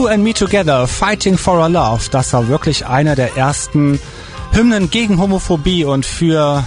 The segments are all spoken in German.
You and Me Together, Fighting for Our Love, das war wirklich einer der ersten Hymnen gegen Homophobie und für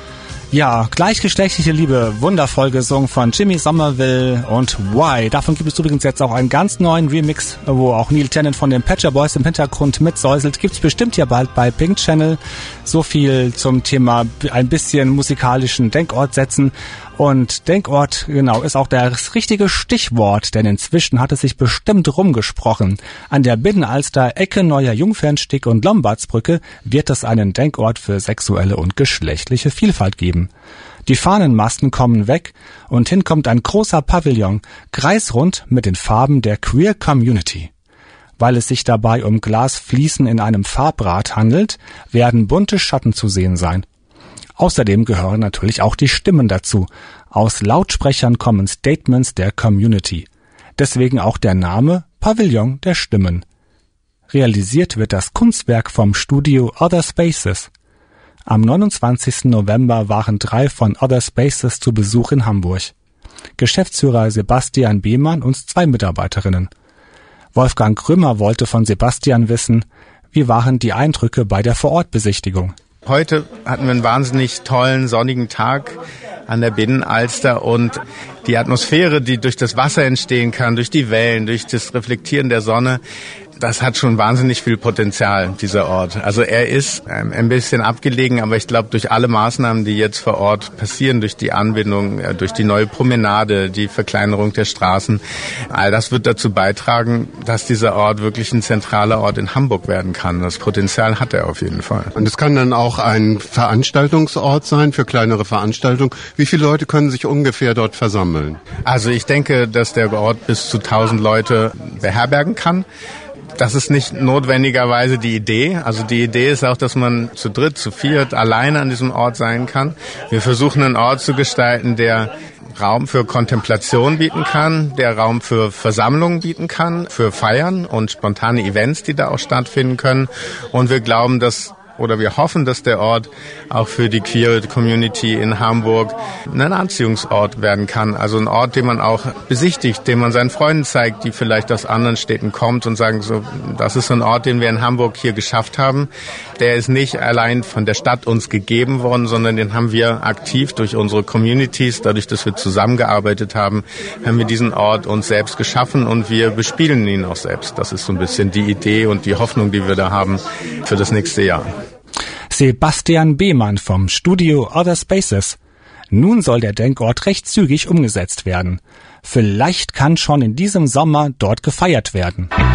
gleichgeschlechtliche Liebe, wundervoll gesungen von Jimmy Somerville und Why. Davon gibt es übrigens jetzt auch einen ganz neuen Remix, wo auch Neil Tennant von den Pet Shop Boys im Hintergrund mitsäuselt. Gibt's bestimmt ja bald bei Pink Channel. So viel zum Thema ein bisschen musikalischen Denkort setzen. Und Denkort, genau, ist auch das richtige Stichwort, denn inzwischen hat es sich bestimmt rumgesprochen. An der Binnenalster, Ecke Neuer Jungfernstieg und Lombardsbrücke wird es einen Denkort für sexuelle und geschlechtliche Vielfalt geben. Die Fahnenmasten kommen weg und hin kommt ein großer Pavillon, kreisrund mit den Farben der Queer Community. Weil es sich dabei um Glasfliesen in einem Farbrad handelt, werden bunte Schatten zu sehen sein. Außerdem gehören natürlich auch die Stimmen dazu. Aus Lautsprechern kommen Statements der Community. Deswegen auch der Name Pavillon der Stimmen. Realisiert wird das Kunstwerk vom Studio Other Spaces. Am 29. November waren 3 von Other Spaces zu Besuch in Hamburg. Geschäftsführer Sebastian Behmann und 2 Mitarbeiterinnen. Wolfgang Krümmer wollte von Sebastian wissen, wie waren die Eindrücke bei der Vorortbesichtigung? Heute hatten wir einen wahnsinnig tollen, sonnigen Tag an der Binnenalster und die Atmosphäre, die durch das Wasser entstehen kann, durch die Wellen, durch das Reflektieren der Sonne, das hat schon wahnsinnig viel Potenzial, dieser Ort. Also er ist ein bisschen abgelegen, aber ich glaube, durch alle Maßnahmen, die jetzt vor Ort passieren, durch die Anbindung, durch die neue Promenade, die Verkleinerung der Straßen, all das wird dazu beitragen, dass dieser Ort wirklich ein zentraler Ort in Hamburg werden kann. Das Potenzial hat er auf jeden Fall. Und es kann dann auch ein Veranstaltungsort sein für kleinere Veranstaltungen. Wie viele Leute können sich ungefähr dort versammeln? Also ich denke, dass der Ort bis zu 1000 Leute beherbergen kann. Das ist nicht notwendigerweise die Idee. Also die Idee ist auch, dass man zu dritt, zu viert alleine an diesem Ort sein kann. Wir versuchen einen Ort zu gestalten, der Raum für Kontemplation bieten kann, der Raum für Versammlungen bieten kann, für Feiern und spontane Events, die da auch stattfinden können. Und wir glauben, wir hoffen, dass der Ort auch für die Queer Community in Hamburg ein Anziehungsort werden kann. Also ein Ort, den man auch besichtigt, den man seinen Freunden zeigt, die vielleicht aus anderen Städten kommt und sagen so, das ist so ein Ort, den wir in Hamburg hier geschafft haben. Der ist nicht allein von der Stadt uns gegeben worden, sondern den haben wir aktiv durch unsere Communities, dadurch, dass wir zusammengearbeitet haben, haben wir diesen Ort uns selbst geschaffen und wir bespielen ihn auch selbst. Das ist so ein bisschen die Idee und die Hoffnung, die wir da haben für das nächste Jahr. Sebastian Behmann vom Studio Other Spaces. Nun soll der Denkort recht zügig umgesetzt werden. Vielleicht kann schon in diesem Sommer dort gefeiert werden.